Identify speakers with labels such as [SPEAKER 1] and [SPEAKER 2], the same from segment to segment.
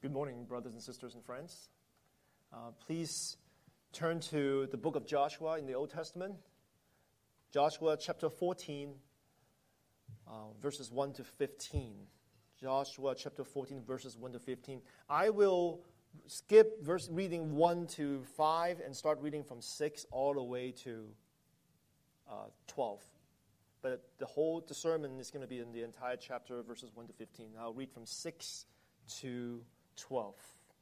[SPEAKER 1] Good morning, brothers and sisters and friends. Please turn to the book of Joshua in the Old Testament. Joshua chapter 14, verses 1 to 15. Joshua chapter 14, verses 1 to 15. I will skip reading 1 to 5 and start reading from 6 all the way to 12. But the sermon is going to be in the entire chapter, verses 1 to 15. I'll read from 6 to 12.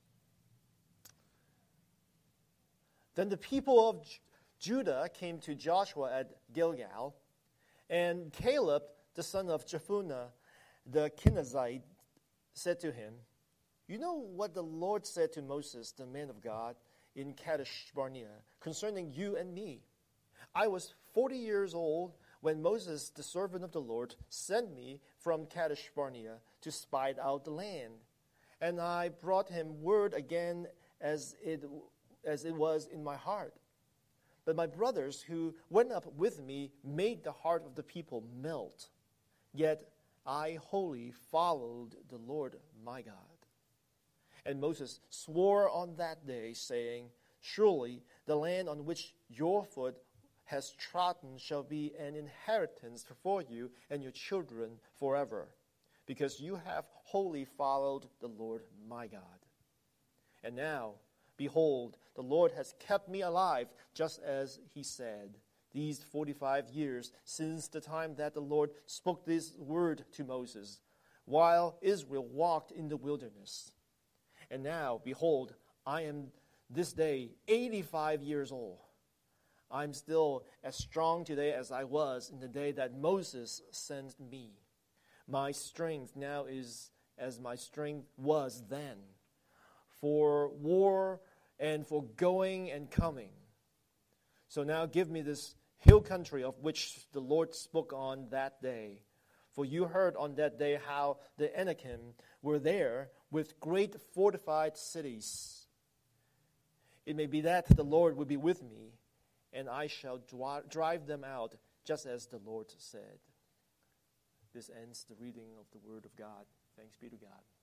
[SPEAKER 1] Then the people of Judah came to Joshua at Gilgal, and Caleb, the son of Jephunneh, the Kenizzite, said to him, "You know what the Lord said to Moses, the man of God, in Kadesh Barnea, concerning you and me. I was 40 years old when Moses, the servant of the Lord, sent me from Kadesh Barnea to spy out the land. And I brought him word again as it was in my heart. But my brothers who went up with me made the heart of the people melt. Yet I wholly followed the Lord my God. And Moses swore on that day, saying, Surely the land on which your foot has trodden shall be an inheritance for you and your children forever, because you have wholly followed the Lord my God. And now, behold, the Lord has kept me alive, just as he said, these 45 years since the time that the Lord spoke this word to Moses, while Israel walked in the wilderness. And now, behold, I am this day 85 years old. I'm still as strong today as I was in the day that Moses sent me. My strength now is as my strength was then, for war and for going and coming. So now give me this hill country of which the Lord spoke on that day. For you heard on that day how the Anakim were there with great fortified cities. It may be that the Lord will be with me, and I shall drive them out, just as the Lord said." This ends the reading of the Word of God. Thanks be to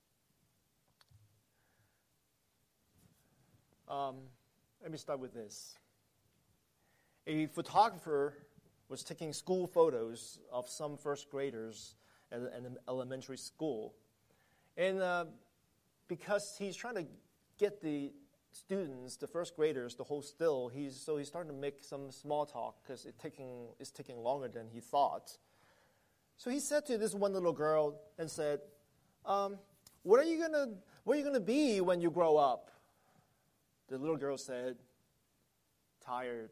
[SPEAKER 1] God. Let me start with this. A photographer was taking school photos of some first graders at an elementary school. And because he's trying to get the students, the first graders, to hold still, he's starting to make some small talk because it's taking longer than he thought. So he said to this one little girl and said, what are you gonna be when you grow up? The little girl said, "Tired."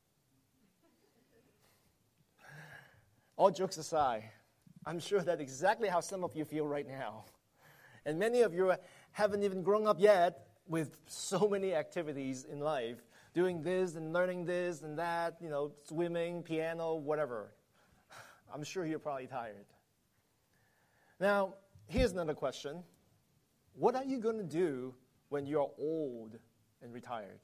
[SPEAKER 1] All jokes aside, I'm sure that's exactly how some of you feel right now. And many of you haven't even grown up yet with so many activities in life, doing this and learning this and that, swimming, piano, whatever. I'm sure you're probably tired. Now, here's another question. What are you going to do when you're old and retired?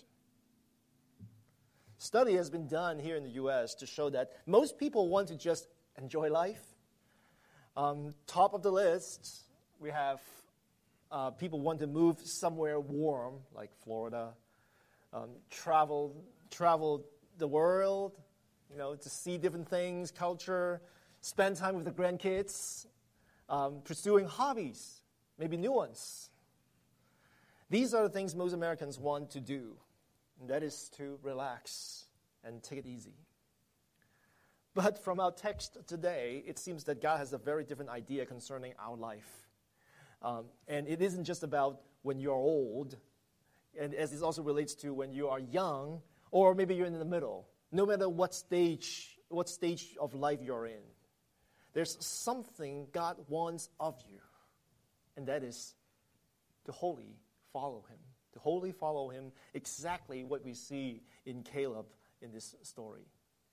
[SPEAKER 1] Study has been done here in the U.S. to show that most people want to just enjoy life. Top of the list, we have people want to move somewhere warm, like Florida, travel the world, to see different things, culture, spend time with the grandkids, pursuing hobbies, maybe new ones. These are the things most Americans want to do, and that is to relax and take it easy. But from our text today, it seems that God has a very different idea concerning our life. And it isn't just about when you're old, and as it also relates to when you are young, or maybe you're in the middle. No matter what stage of life you're in, there's something God wants of you, and that is to wholly follow Him. To wholly follow Him, exactly what we see in Caleb in this story.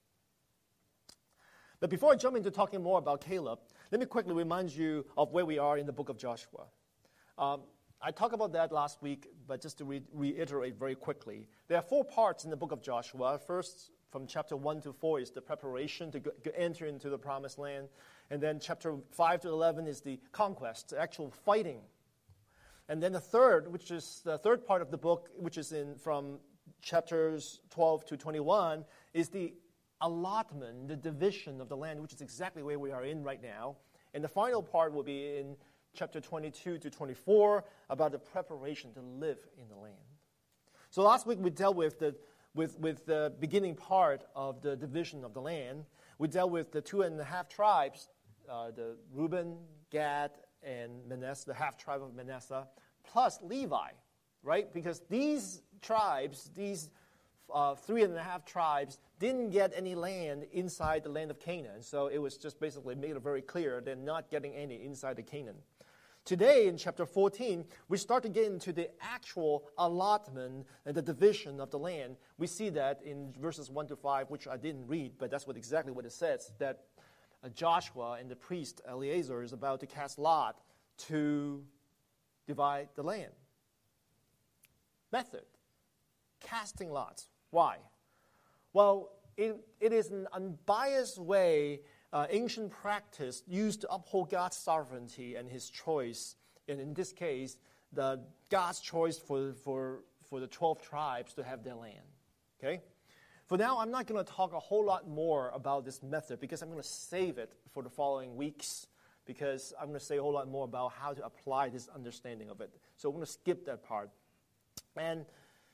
[SPEAKER 1] But before I jump into talking more about Caleb, let me quickly remind you of where we are in the book of Joshua. I talked about that last week, but just to reiterate very quickly, there are 4 parts in the book of Joshua. First, from chapter 1 to 4 is the preparation to enter into the promised land. And then chapter 5 to 11 is the conquest, the actual fighting. And then the third, which is the third part of the book, which is from chapters 12 to 21, is the allotment, the division of the land, which is exactly where we are in right now. And the final part will be in chapter 22 to 24, about the preparation to live in the land. So last week we dealt with the beginning part of the division of the land. We dealt with the 2.5 tribes, the Reuben, Gad, and Manasseh, the half tribe of Manasseh, plus Levi, right? Because these tribes, these 3.5 tribes, didn't get any land inside the land of Canaan. So it was just basically made it very clear they're not getting any inside the Canaan. Today, in chapter 14, we start to get into the actual allotment and the division of the land. We see that in verses 1 to 5, which I didn't read, but that's exactly what it says, that Joshua and the priest Eleazar is about to cast lot to divide the land. Method: casting lots. Why? Well, it is an unbiased way, ancient practice used to uphold God's sovereignty and His choice. And in this case, God's choice for the 12 tribes to have their land. Okay? For now, I'm not going to talk a whole lot more about this method because I'm going to save it for the following weeks, because I'm going to say a whole lot more about how to apply this understanding of it. So I'm going to skip that part. And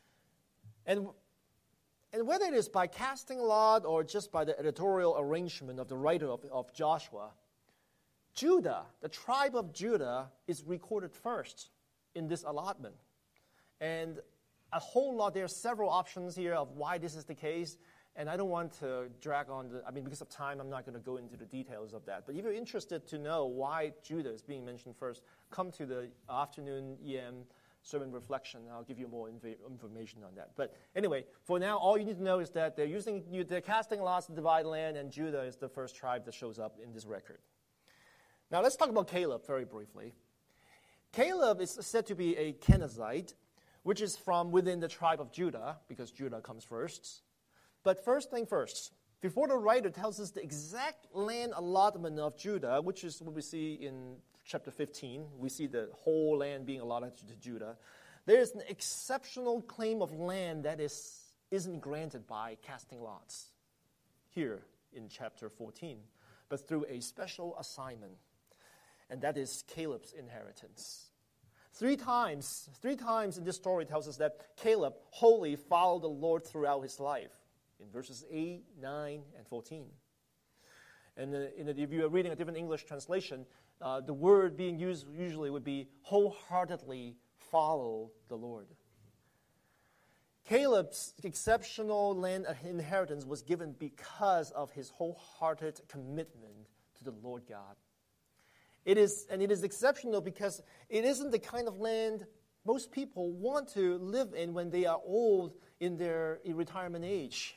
[SPEAKER 1] whether it is by casting lot or just by the editorial arrangement of the writer of Joshua, Judah, the tribe of Judah, is recorded first in this allotment. And a whole lot, there are several options here of why this is the case, and I don't want to drag on because of time, I'm not going to go into the details of that. But if you're interested to know why Judah is being mentioned first, come to the afternoon EM sermon reflection. I'll give you more information on that. But anyway, for now, all you need to know is that they're casting lots to divide land, and Judah is the first tribe that shows up in this record. Now let's talk about Caleb very briefly. Caleb is said to be a Kenizzite, which is from within the tribe of Judah, because Judah comes first. But first thing first, before the writer tells us the exact land allotment of Judah, which is what we see in chapter 15, we see the whole land being allotted to Judah, there is an exceptional claim of land that isn't granted by casting lots here in chapter 14, but through a special assignment, and that is Caleb's inheritance. Three times in this story tells us that Caleb wholly followed the Lord throughout his life, in verses 8, 9, and 14. And if you are reading a different English translation, the word being used usually would be wholeheartedly follow the Lord. Caleb's exceptional land inheritance was given because of his wholehearted commitment to the Lord God. It is exceptional because it isn't the kind of land most people want to live in when they are old in retirement age.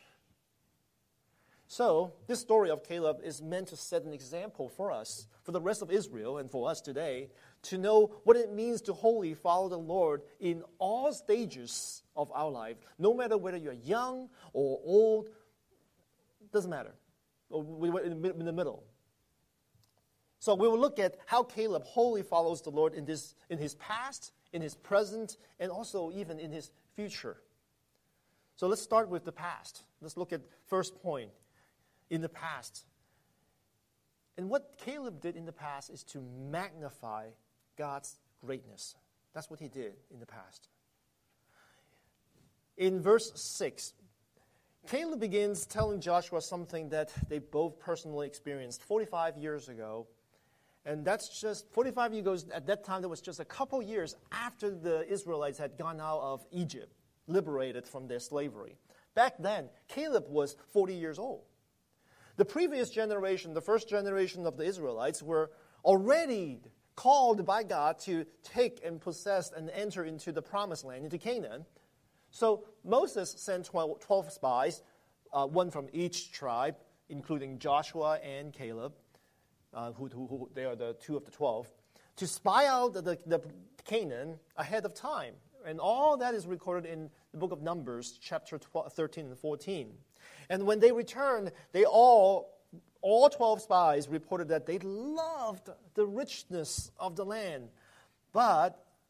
[SPEAKER 1] So, this story of Caleb is meant to set an example for us, for the rest of Israel, and for us today, to know what it means to wholly follow the Lord in all stages of our life, no matter whether you're young or old, doesn't matter. Or we're in the middle. So we will look at how Caleb wholly follows the Lord in his past, in his present, and also even in his future. So let's start with the past. Let's look at first point, in the past. And what Caleb did in the past is to magnify God's greatness. That's what he did in the past. In verse 6, Caleb begins telling Joshua something that they both personally experienced 45 years ago. And that's just 45 years ago. At that time, that was just a couple years after the Israelites had gone out of Egypt, liberated from their slavery. Back then, Caleb was 40 years old. The previous generation, the first generation of the Israelites, were already called by God to take and possess and enter into the promised land, into Canaan. So Moses sent 12 spies, one from each tribe, including Joshua and Caleb, who they are the two of the 12, to spy out the Canaan ahead of time. And all that is recorded in the book of Numbers, chapter 13 and 14. And when they returned, they all 12 spies reported that they loved the richness of the land. But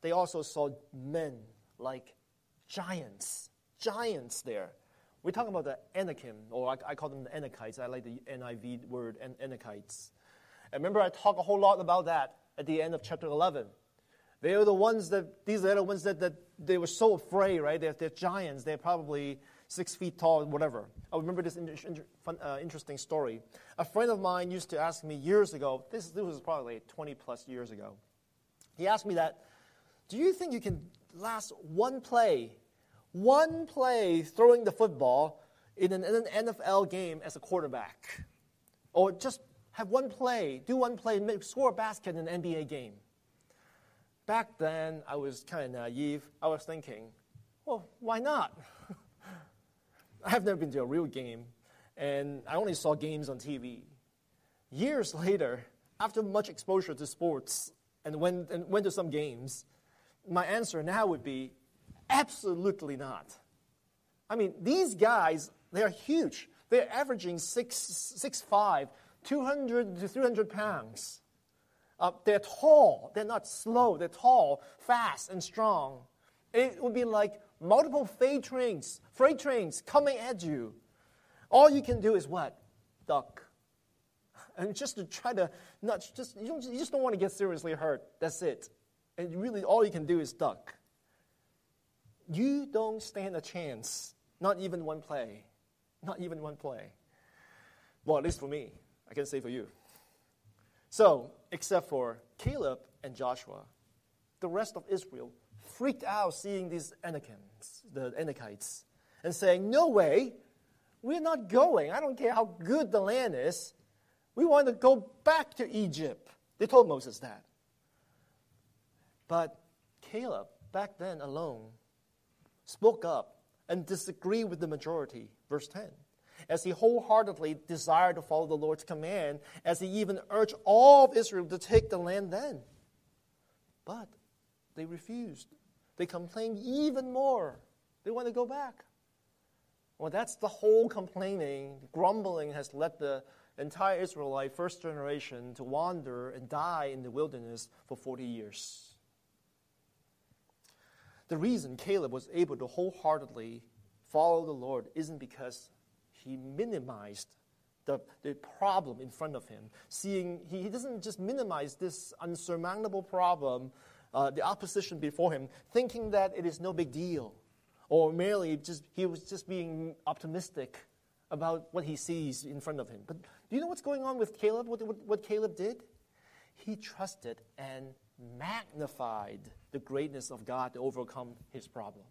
[SPEAKER 1] they also saw men like giants there. We're talking about the Anakim, or I call them the Anakites. I like the NIV word, Anakites. And remember, I talked a whole lot about that at the end of chapter 11. These are the ones that they were so afraid, right? They're giants. They're probably 6 feet tall, whatever. I remember this interesting story. A friend of mine used to ask me years ago, this was probably 20 plus years ago. He asked me that, do you think you can last one play throwing the football in an NFL game as a quarterback? Or just have one play, score a basket in an NBA game? Back then, I was kind of naive. I was thinking, well, why not? I have never been to a real game, and I only saw games on TV. Years later, after much exposure to sports and went to some games, my answer now would be, absolutely not. I mean, these guys, they're huge. They're averaging 6'5", 200 to 300 pounds. They're tall. They're not slow. They're tall, fast, and strong. It would be like multiple freight trains coming at you. All you can do is what? Duck. And just to try to, you just don't want to get seriously hurt. That's it. And really, all you can do is duck. You don't stand a chance. Not even one play. Not even one play. Well, at least for me. I can say for you. So, except for Caleb and Joshua, the rest of Israel freaked out seeing these Anakims, the Anakites, and saying, no way, we're not going. I don't care how good the land is. We want to go back to Egypt. They told Moses that. But Caleb, back then alone, spoke up and disagreed with the majority. Verse 10. As he wholeheartedly desired to follow the Lord's command, as he even urged all of Israel to take the land then. But they refused. They complained even more. They want to go back. Well, that's the whole complaining, grumbling has led the entire Israelite first generation to wander and die in the wilderness for 40 years. The reason Caleb was able to wholeheartedly follow the Lord isn't because he minimized the problem in front of him. He doesn't just minimize this unsurmountable problem, the opposition before him, thinking that it is no big deal, or merely he was just being optimistic about what he sees in front of him. But do you know what's going on with Caleb? What Caleb did? He trusted and magnified the greatness of God to overcome his problem.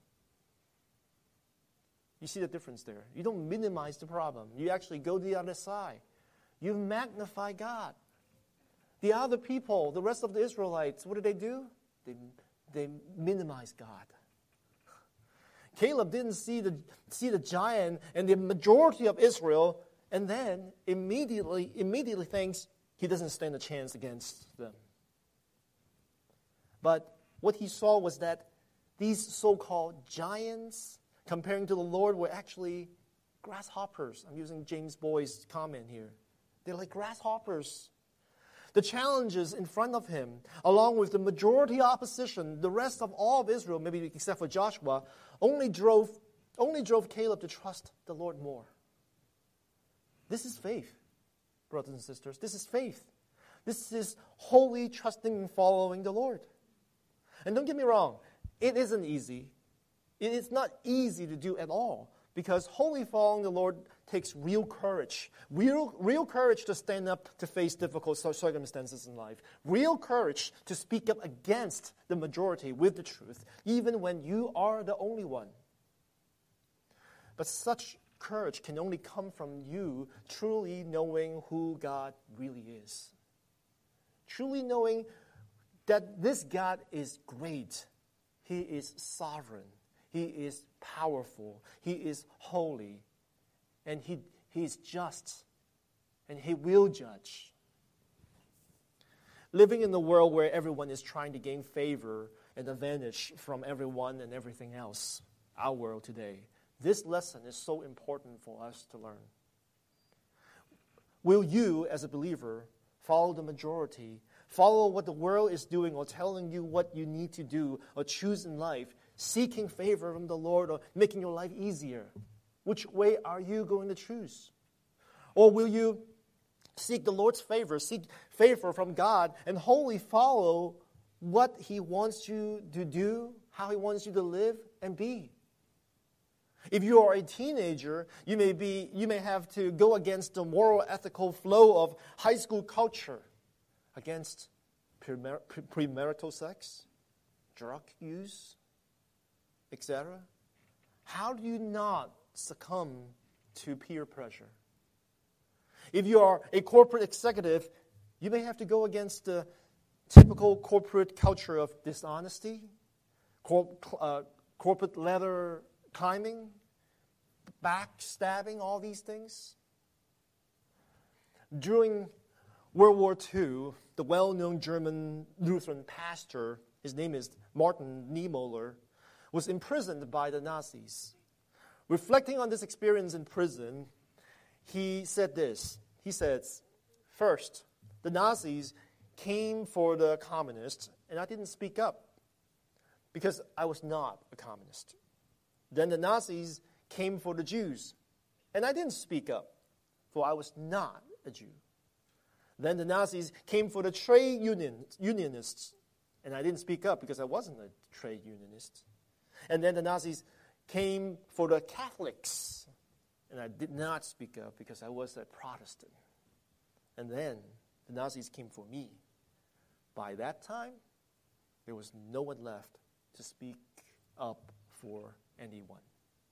[SPEAKER 1] You see the difference there. You don't minimize the problem. You actually go to the other side. You magnify God. The other people, the rest of the Israelites, what do? They minimize God. Caleb didn't see the giant and the majority of Israel, and then immediately thinks he doesn't stand a chance against them. But what he saw was that these so-called giants, comparing to the Lord, were actually grasshoppers. I'm using James Boy's comment here. They're like grasshoppers. The challenges in front of him, along with the majority opposition, the rest of all of Israel, maybe except for Joshua, only drove Caleb to trust the Lord more. This is faith, brothers and sisters. This is faith. This is wholly trusting and following the Lord. And don't get me wrong, it isn't easy. It is not easy to do at all, because wholly following the Lord takes real courage. Real courage to stand up to face difficult circumstances in life. Real courage to speak up against the majority with the truth, even when you are the only one. But such courage can only come from you truly knowing who God really is. Truly knowing that this God is great. He is sovereign. He is powerful. He is holy. And He is just. And He will judge. Living in a world where everyone is trying to gain favor and advantage from everyone and everything else, our world today, this lesson is so important for us to learn. Will you, as a believer, follow the majority, follow what the world is doing or telling you what you need to do or choose in life, seeking favor from the Lord or making your life easier? Which way are you going to choose? Or will you seek the Lord's favor, seek favor from God, and wholly follow what He wants you to do, how He wants you to live and be? If you are a teenager, you may have to go against the moral, ethical flow of high school culture, against premarital sex, drug use, etc. How do you not succumb to peer pressure? If you are a corporate executive, you may have to go against the typical corporate culture of dishonesty, corporate ladder climbing, backstabbing, all these things. During World War II, the well-known German Lutheran pastor, his name is Martin Niemöller, was imprisoned by the Nazis. Reflecting on this experience in prison, he said this. He says, first, the Nazis came for the communists, and I didn't speak up because I was not a communist. Then the Nazis came for the Jews, and I didn't speak up, for I was not a Jew. Then the Nazis came for the trade unionists, and I didn't speak up because I wasn't a trade unionist. And then the Nazis came for the Catholics, and I did not speak up because I was a Protestant. And then the Nazis came for me. By that time, there was no one left to speak up for anyone.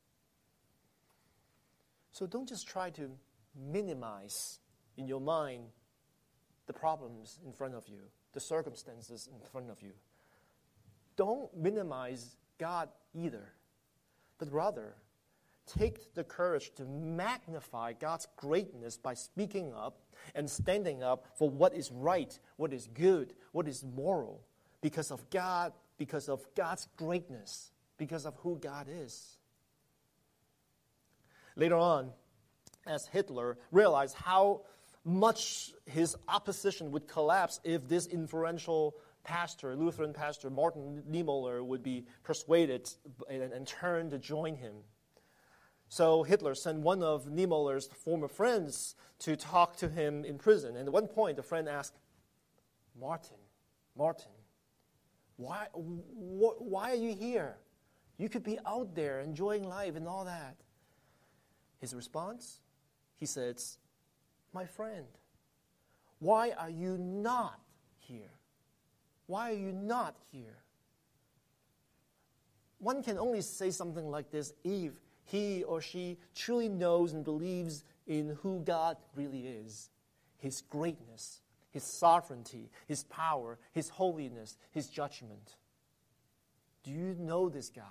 [SPEAKER 1] So don't just try to minimize in your mind the problems in front of you, the circumstances in front of you. Don't minimize God either, but rather take the courage to magnify God's greatness by speaking up and standing up for what is right, what is good, what is moral, because of God, because of God's greatness, because of who God is. Later on, as Hitler realized how much his opposition would collapse if this influential pastor, Lutheran pastor Martin Niemöller, would be persuaded and turn to join him. So Hitler sent one of Niemöller's former friends to talk to him in prison. And at one point, the friend asked, Martin, why are you here? You could be out there enjoying life and all that. His response, he says, my friend, why are you not here? Why are you not here? One can only say something like this if he or she truly knows and believes in who God really is, His greatness, His sovereignty, His power, His holiness, His judgment. Do you know this God?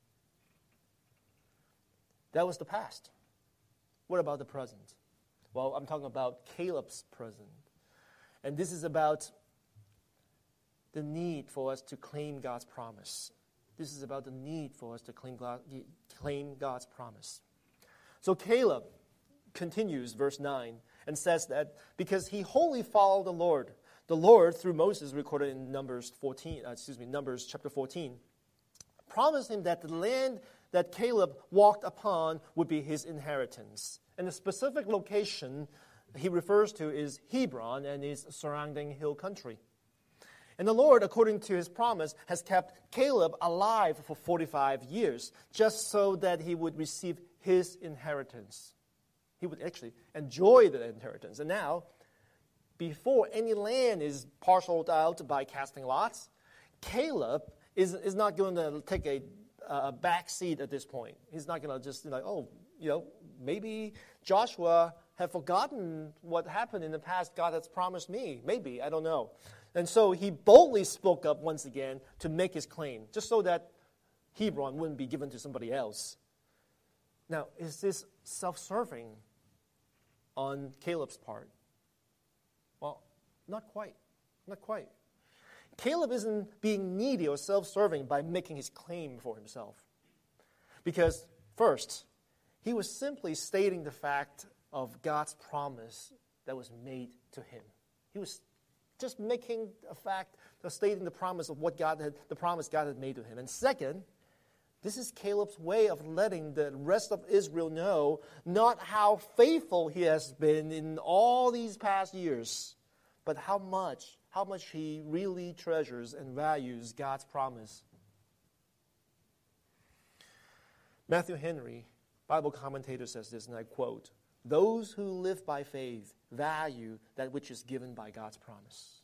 [SPEAKER 1] That was the past. What about the present? Well, I'm talking about Caleb's present. And this is about the need for us to claim God's promise. This is about the need for us to claim God's promise. So Caleb continues, verse 9, and says that because he wholly followed the Lord through Moses, recorded in Numbers chapter 14, promised him that the land that Caleb walked upon would be his inheritance. And the specific location he refers to is Hebron and its surrounding hill country. And the Lord, according to His promise, has kept Caleb alive for 45 years, just so that he would receive his inheritance. He would actually enjoy the inheritance. And now, before any land is parceled out by casting lots, Caleb is not going to take a back seat at this point. He's not going to just maybe Joshua had forgotten what happened in the past God has promised me. Maybe, I don't know. And so he boldly spoke up once again to make his claim, just so that Hebron wouldn't be given to somebody else. Now, is this self-serving on Caleb's part? Well, not quite. Not quite. Caleb isn't being needy or self-serving by making his claim for himself. Because, first, he was simply stating the fact of God's promise that was made to him. He was just making a fact, stating the promise of the promise God had made to him. And second, this is Caleb's way of letting the rest of Israel know not how faithful he has been in all these past years, but how much he really treasures and values God's promise. Matthew Henry, Bible commentator, says this, and I quote, "Those who live by faith value that which is given by God's promise."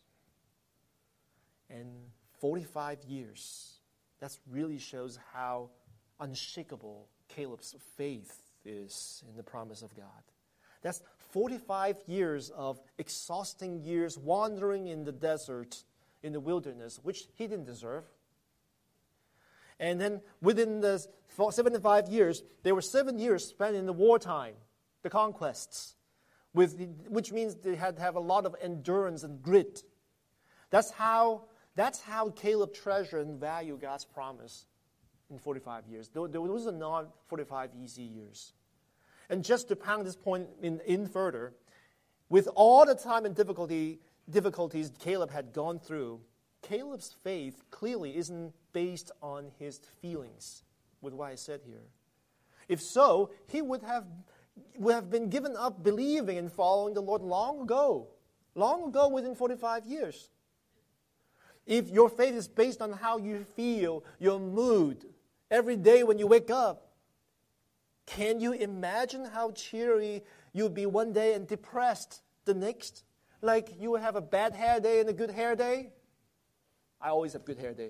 [SPEAKER 1] And 45 years, that really shows how unshakable Caleb's faith is in the promise of God. That's 45 years of exhausting years wandering in the desert, in the wilderness, which he didn't deserve. And then within the 75 years, there were 7 years spent in the wartime, the conquests, which means they had to have a lot of endurance and grit. That's how Caleb treasured and valued God's promise in 45 years. Those are not 45 easy years. And just to pound this point in further, with all the time and difficulties Caleb had gone through, Caleb's faith clearly isn't based on his feelings, with what I said here. If so, he would have been given up believing and following the Lord long ago within 45 years. If your faith is based on how you feel, your mood, every day when you wake up, can you imagine how cheery you'll be one day and depressed the next? Like you will have a bad hair day and a good hair day? I always have good hair day.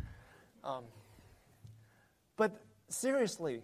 [SPEAKER 1] But seriously,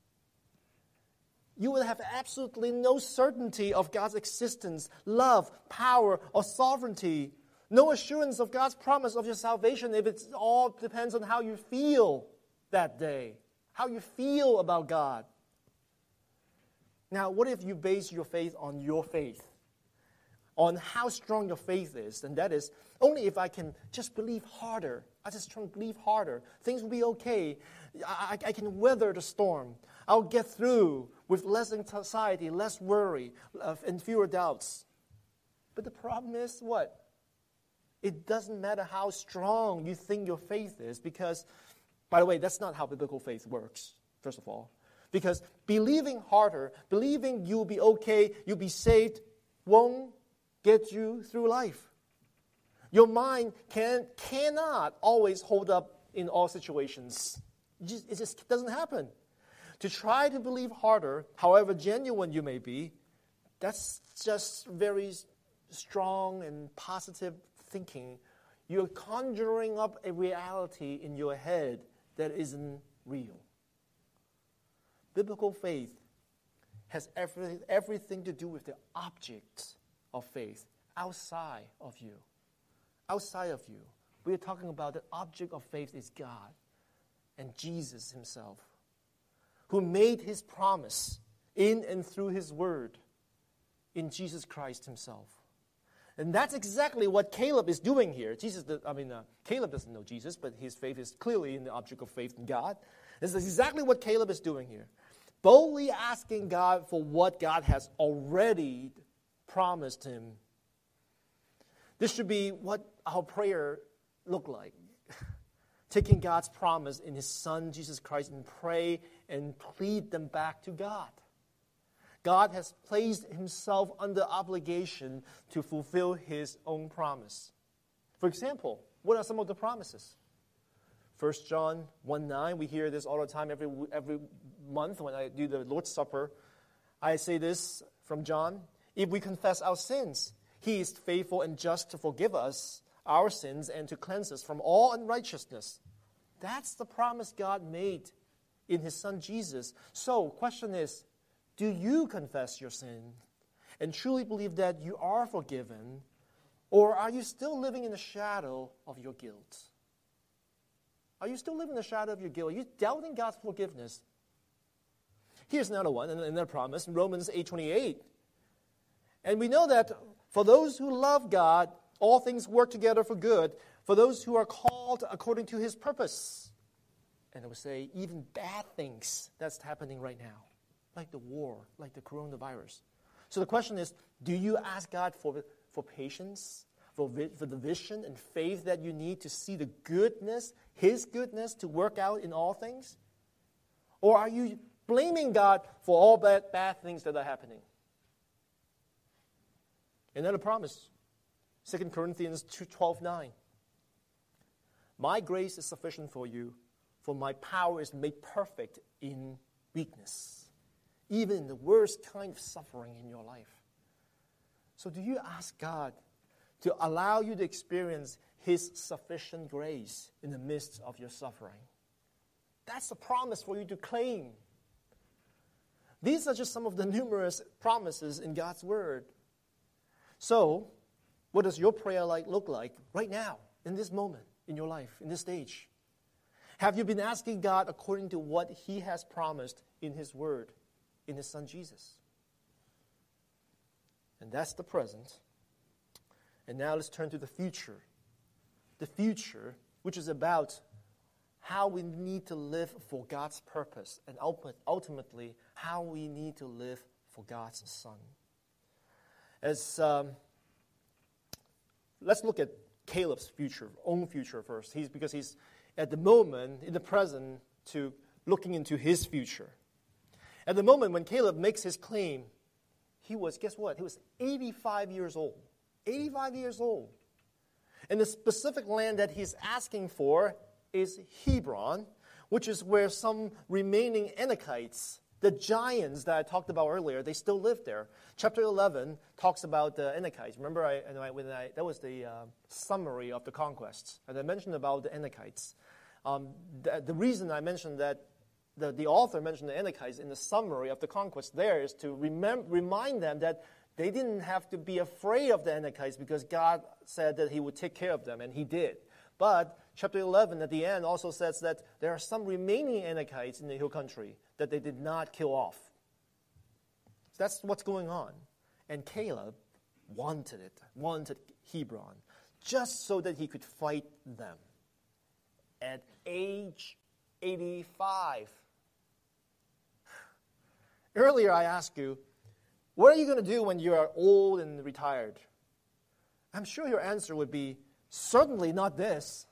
[SPEAKER 1] you will have absolutely no certainty of God's existence, love, power, or sovereignty. No assurance of God's promise of your salvation if it all depends on how you feel that day, how you feel about God. Now, what if you base your faith on your faith, on how strong your faith is? And that is, only if I can just believe harder. I just try to believe harder. Things will be okay. I can weather the storm. I'll get through with less anxiety, less worry, and fewer doubts. But the problem is what? It doesn't matter how strong you think your faith is because, by the way, that's not how biblical faith works, first of all. Because believing harder, believing you'll be okay, you'll be saved, won't get you through life. Your mind cannot always hold up in all situations. It just doesn't happen. To try to believe harder, however genuine you may be, that's just very strong and positive thinking. You're conjuring up a reality in your head that isn't real. Biblical faith has everything to do with the object of faith outside of you. Outside of you. We are talking about the object of faith is God and Jesus himself, who made his promise in and through his word in Jesus Christ himself. And that's exactly what Caleb is doing here. Caleb doesn't know Jesus, but his faith is clearly in the object of faith in God. This is exactly what Caleb is doing here. Boldly asking God for what God has already promised him. This should be what our prayer look like. Taking God's promise in his Son, Jesus Christ, and pray and plead them back to God. God has placed himself under obligation to fulfill his own promise. For example, what are some of the promises? 1 John 1:9, we hear this all the time every month when I do the Lord's Supper. I say this from John, if we confess our sins, he is faithful and just to forgive us our sins and to cleanse us from all unrighteousness. That's the promise God made in his Son Jesus. So, question is, do you confess your sin and truly believe that you are forgiven, or are you still living in the shadow of your guilt? Are you still living in the shadow of your guilt? Are you doubting God's forgiveness? Here's another one, another promise in Romans 8:28. And we know that for those who love God, all things work together for good, for those who are called according to his purpose. And I would say even bad things that's happening right now, like the war, like the coronavirus. So the question is, do you ask God for patience? for the vision and faith that you need to see the goodness, His goodness, to work out in all things? Or are you blaming God for all bad things that are happening? Another promise, 2 Corinthians 12:9. My grace is sufficient for you, for my power is made perfect in weakness, even in the worst kind of suffering in your life. So do you ask God to allow you to experience His sufficient grace in the midst of your suffering? That's a promise for you to claim. These are just some of the numerous promises in God's Word. So, what does your prayer life look like right now, in this moment, in your life, in this stage? Have you been asking God according to what He has promised in His Word, in His Son Jesus? And that's the present. And now let's turn to the future. The future, which is about how we need to live for God's purpose, and ultimately, how we need to live for God's Son. Let's look at Caleb's own future first. Because he's at the moment, in the present, to looking into his future. At the moment when Caleb makes his claim, he was, guess what? He was 85 years old. 85 years old. And the specific land that he's asking for is Hebron, which is where some remaining Anakites, the giants that I talked about earlier, they still live there. Chapter 11 talks about the Anakites. Remember, that was the summary of the conquests. And I mentioned about the Anakites. The reason I mentioned that, the author mentioned the Anakites in the summary of the conquest there is to remind them that they didn't have to be afraid of the Anakites because God said that He would take care of them, and He did. But chapter 11 at the end also says that there are some remaining Anakites in the hill country that they did not kill off. So that's what's going on. And Caleb wanted Hebron, just so that he could fight them. At age 85. Earlier I asked you, what are you going to do when you are old and retired? I'm sure your answer would be, certainly not this.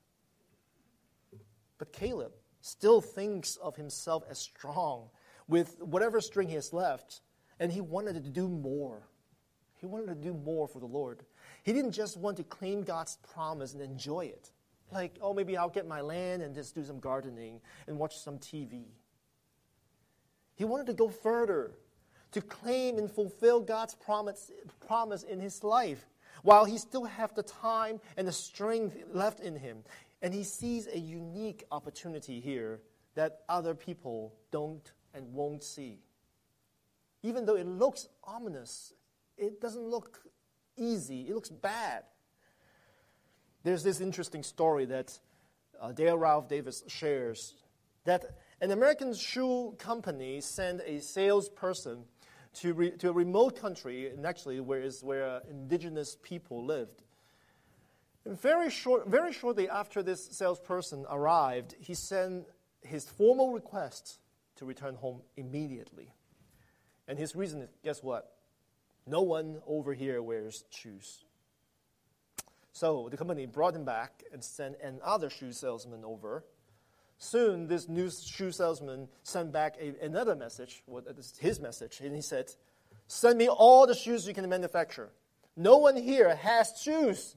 [SPEAKER 1] But Caleb still thinks of himself as strong with whatever strength he has left, and he wanted to do more. He wanted to do more for the Lord. He didn't just want to claim God's promise and enjoy it. Like, oh, maybe I'll get my land and just do some gardening and watch some TV. He wanted to go further, to claim and fulfill God's promise in his life, while he still have the time and the strength left in him. And he sees a unique opportunity here that other people don't and won't see. Even though it looks ominous, it doesn't look easy. It looks bad. There's this interesting story that Dale Ralph Davis shares, that an American shoe company sent a salesperson to a remote country, and actually where indigenous people lived. And very shortly after this salesperson arrived, he sent his formal request to return home immediately. And his reason is, guess what? No one over here wears shoes. So the company brought him back and sent another shoe salesman over. Soon, this new shoe salesman sent back another message, his message, and he said, "Send me all the shoes you can manufacture. No one here has shoes."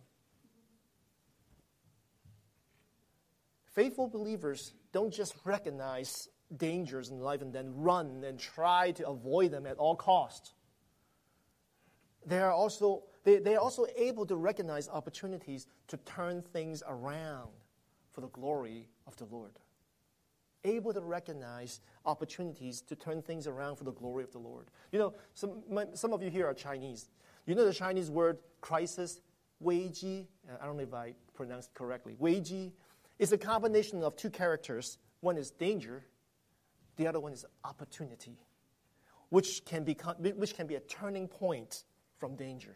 [SPEAKER 1] Faithful believers don't just recognize dangers in life and then run and try to avoid them at all costs. They are also able to recognize opportunities to turn things around for the glory of the Lord. Able to recognize opportunities to turn things around for the glory of the Lord. You know, some of you here are Chinese. You know the Chinese word crisis, 危机? I don't know if I pronounced it correctly. 危机 is a combination of two characters. One is danger. The other one is opportunity, which can be a turning point from danger.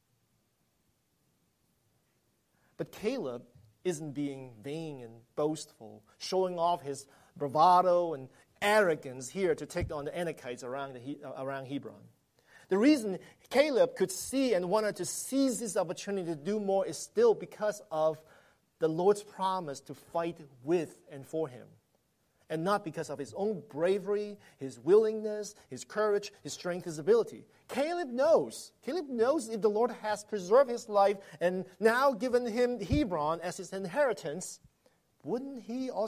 [SPEAKER 1] But Caleb isn't being vain and boastful, showing off his bravado and arrogance here to take on the Anakites around Hebron. The reason Caleb could see and wanted to seize this opportunity to do more is still because of the Lord's promise to fight with and for him, and not because of his own bravery, his willingness, his courage, his strength, his ability. Caleb knows. Caleb knows if the Lord has preserved his life and now given him Hebron as his inheritance, wouldn't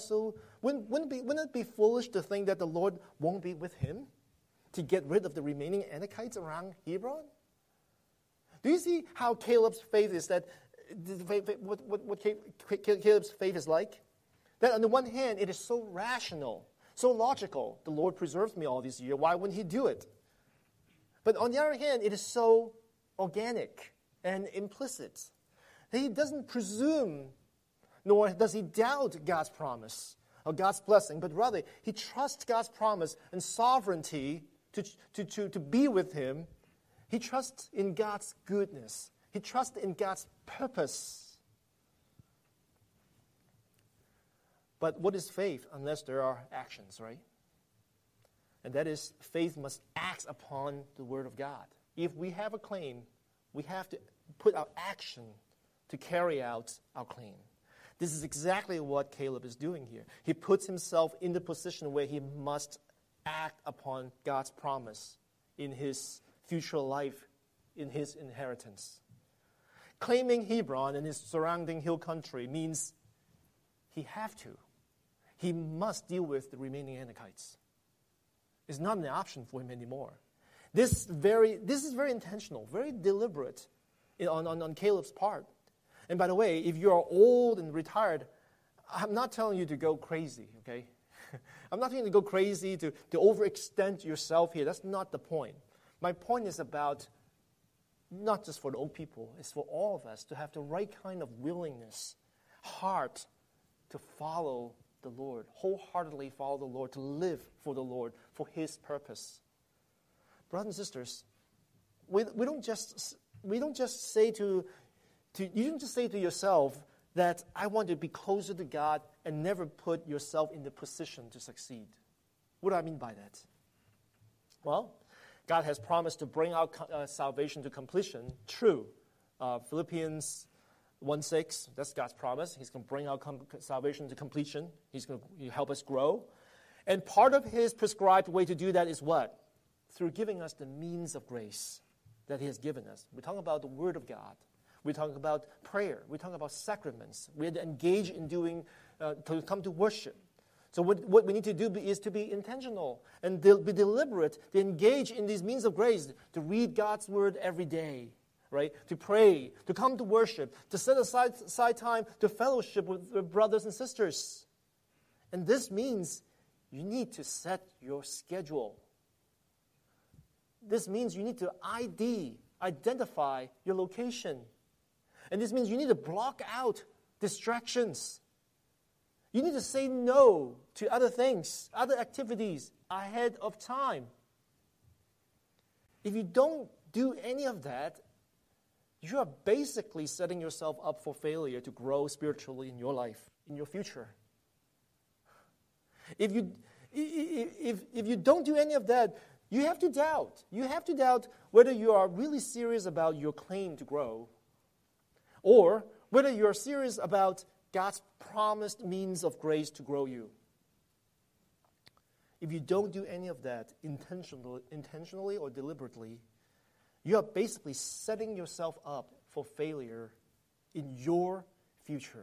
[SPEAKER 1] it be foolish to think that the Lord won't be with him to get rid of the remaining Anakites around Hebron? Do you see how Caleb's faith is what Caleb's faith is like? That on the one hand, it is so rational, so logical. The Lord preserved me all these years. Why wouldn't he do it? But on the other hand, it is so organic and implicit that he doesn't presume, nor does he doubt God's promise or God's blessing, but rather he trusts God's promise and sovereignty to be with him. He trusts in God's goodness. He trusts in God's purpose. But what is faith unless there are actions, right? And that is, faith must act upon the Word of God. If we have a claim, we have to put our action to carry out our claim. This is exactly what Caleb is doing here. He puts himself in the position where he must act upon God's promise in his future life, in his inheritance. Claiming Hebron and his surrounding hill country means he must deal with the remaining Anakites. It's not an option for him anymore. This is very intentional, very deliberate on Caleb's part. And by the way, if you are old and retired, I'm not telling you to go crazy, okay? I'm not telling you to go crazy, to overextend yourself here. That's not the point. My point is about not just for the old people, it's for all of us to have the right kind of willingness, heart to follow the Lord, wholeheartedly follow the Lord, to live for the Lord, for His purpose. Brothers and sisters, we don't just say to you don't just say to yourself that I want to be closer to God and never put yourself in the position to succeed. What do I mean by that? Well, God has promised to bring our salvation to completion. True. Philippians 1:6, that's God's promise. He's going to bring our salvation to completion. He's going to help us grow. And part of His prescribed way to do that is what? Through giving us the means of grace that He has given us. We're talking about the Word of God. We're talking about prayer. We're talking about sacraments. We're to engage in to come to worship. So what we need to do is to be intentional and be deliberate, to engage in these means of grace, to read God's Word every day, right? To pray, to come to worship, to set aside time to fellowship with brothers and sisters. And this means you need to set your schedule. This means you need to identify your location. And this means you need to block out distractions. You need to say no to other things, other activities ahead of time. If you don't do any of that, you are basically setting yourself up for failure to grow spiritually in your life, in your future. If you don't do any of that, you have to doubt. You have to doubt whether you are really serious about your claim to grow, or whether you're serious about God's promised means of grace to grow you. If you don't do any of that intentionally or deliberately, you are basically setting yourself up for failure in your future.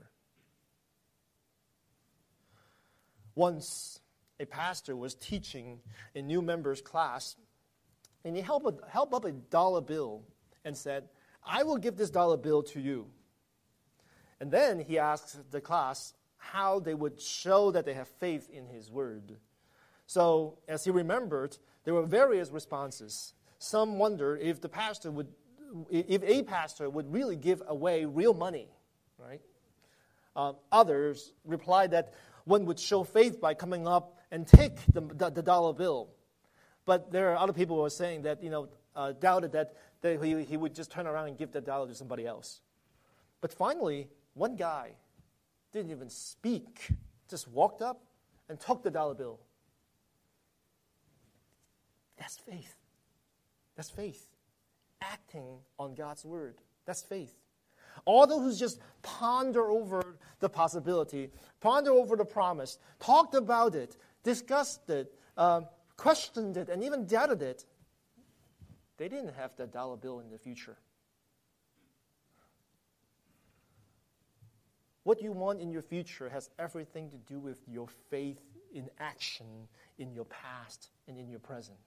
[SPEAKER 1] Once, a pastor was teaching a new members class, and he held up a dollar bill and said, "I will give this dollar bill to you." And then he asked the class how they would show that they have faith in his word. So, as he remembered, there were various responses. Some wondered if a pastor would really give away real money, right? Others replied that one would show faith by coming up and take the dollar bill. But there are other people who were saying that, doubted that he would just turn around and give that dollar to somebody else. But finally, one guy didn't even speak, just walked up and took the dollar bill. That's faith. That's faith. Acting on God's word. That's faith. All those who just ponder over the possibility, ponder over the promise, talked about it, discussed it, questioned it, and even doubted it, they didn't have that dollar bill in the future. What you want in your future has everything to do with your faith in action in your past and in your present.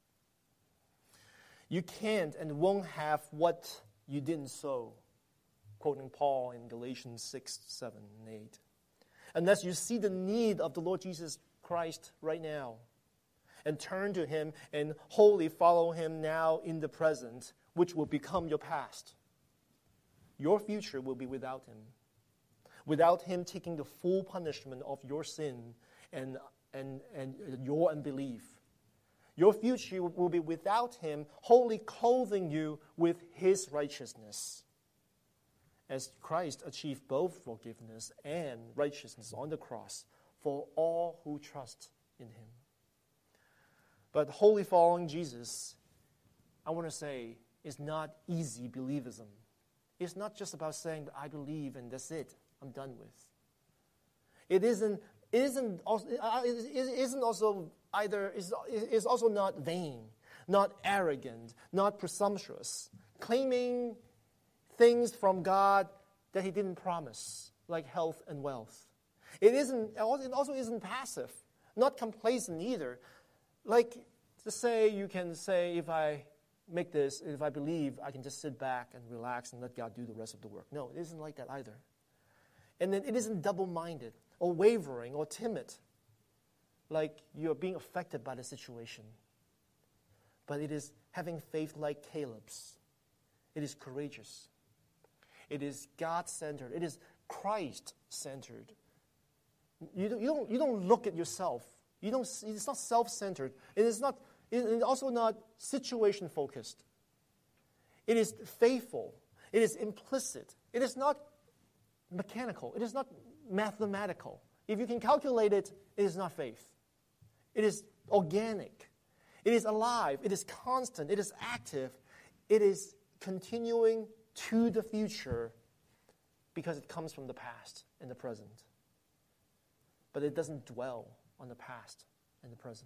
[SPEAKER 1] You can't and won't have what you didn't sow, quoting Paul in Galatians 6, 7, and 8. Unless you see the need of the Lord Jesus Christ right now and turn to Him and wholly follow Him now in the present, which will become your past. Your future will be without Him. Without Him taking the full punishment of your sin and your unbelief. Your future will be without Him, wholly clothing you with His righteousness. As Christ achieved both forgiveness and righteousness on the cross for all who trust in Him. But wholly following Jesus, I want to say, is not easy believism. It's not just about saying that I believe and that's it. I'm done with. It isn't also not vain, not arrogant, not presumptuous, claiming things from God that He didn't promise, like health and wealth. It also isn't passive, not complacent either. Like to say, you can say, if I make this, if I believe, I can just sit back and relax and let God do the rest of the work. No, it isn't like that either. And then it isn't double-minded or wavering or timid, like you're being affected by the situation. But it is having faith like Caleb's. It is courageous. It is God-centered. It is Christ-centered. You don't look at yourself. It's not self-centered. It is also not situation-focused. It is faithful. It is implicit. It is not mechanical. It is not mathematical. If you can calculate it, it is not faith. It is organic. It is alive. It is constant. It is active. It is continuing to the future because it comes from the past and the present. But it doesn't dwell on the past and the present.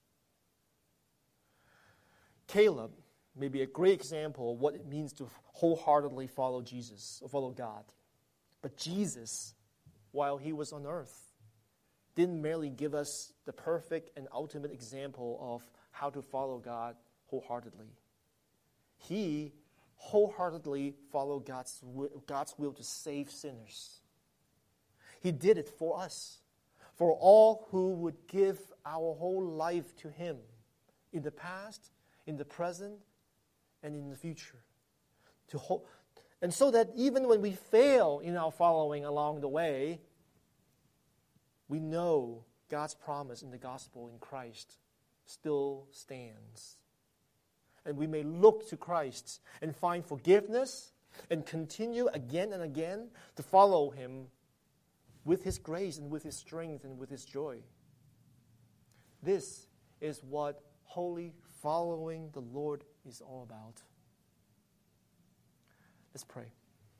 [SPEAKER 1] Caleb may be a great example of what it means to wholeheartedly follow Jesus, or follow God. But Jesus, while He was on earth, didn't merely give us the perfect and ultimate example of how to follow God wholeheartedly. He wholeheartedly followed God's will to save sinners. He did it for us, for all who would give our whole life to Him in the past, in the present, and in the future. And so that even when we fail in our following along the way, we know God's promise in the gospel in Christ still stands. And we may look to Christ and find forgiveness and continue again and again to follow Him with His grace and with His strength and with His joy. This is what wholly following the Lord is all about. Let's pray.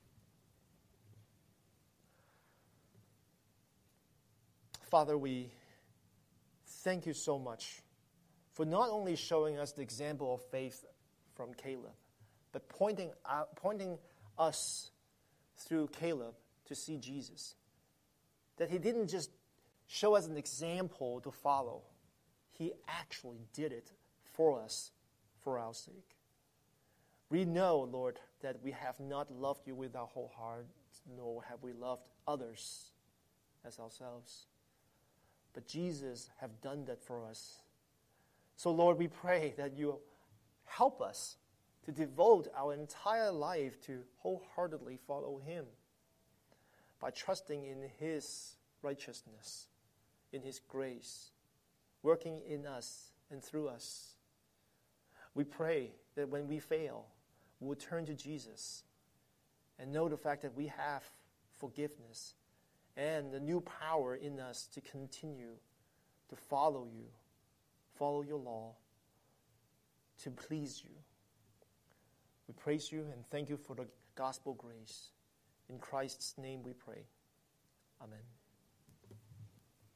[SPEAKER 1] Father, we thank You so much for not only showing us the example of faith from Caleb, but pointing us through Caleb to see Jesus. That he didn't just show us an example to follow. He actually did it for us, for our sake. We know, Lord, that we have not loved You with our whole heart, nor have we loved others as ourselves. But Jesus have done that for us. So, Lord, we pray that You help us to devote our entire life to wholeheartedly follow Him by trusting in His righteousness, in His grace, working in us and through us. We pray that when we fail, we will turn to Jesus and know the fact that we have forgiveness and the new power in us to continue to follow You, follow Your law, to please you. We praise you and thank you for the gospel grace. In Christ's name we pray. Amen.